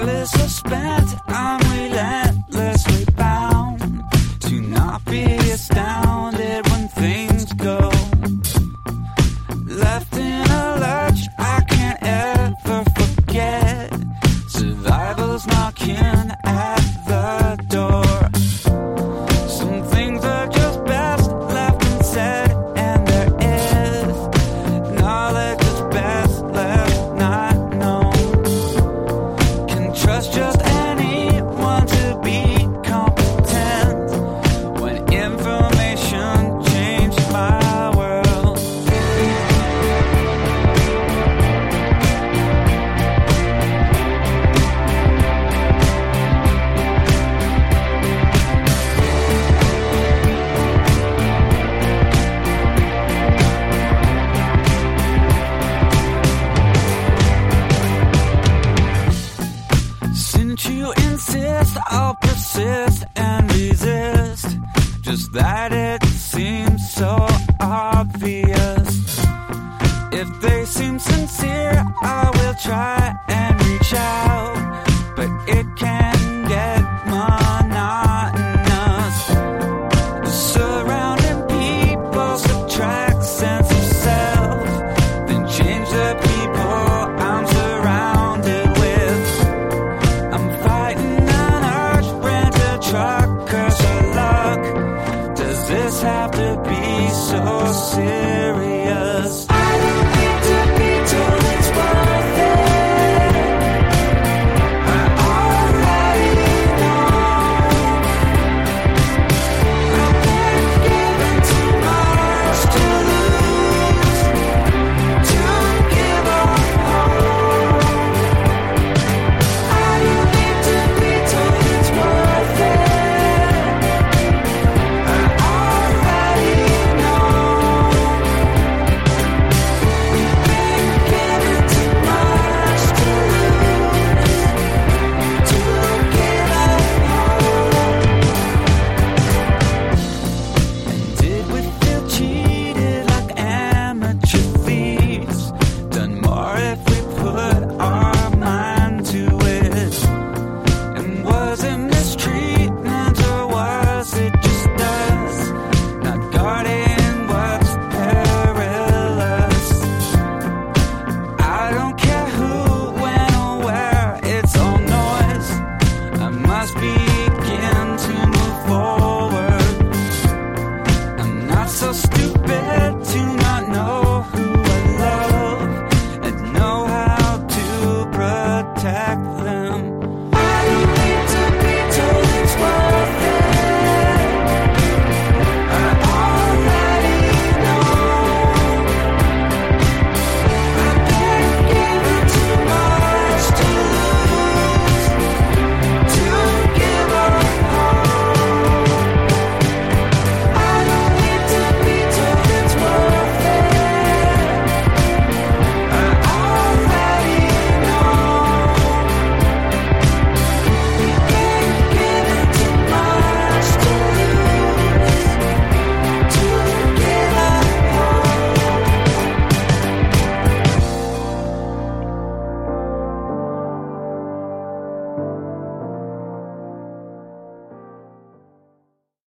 careless or spent, I'm relentlessly bound to not be astounded when things go left in a lurch. I can't ever forget survival's knocking at the door. Some things are just best left unsaid, and there is knowledge that's best left not known. Can trust just anyone to be competent when information changed my world. Since you insist, I'll persist and resist. Just that it seems so obvious. If they seem sincere, I will try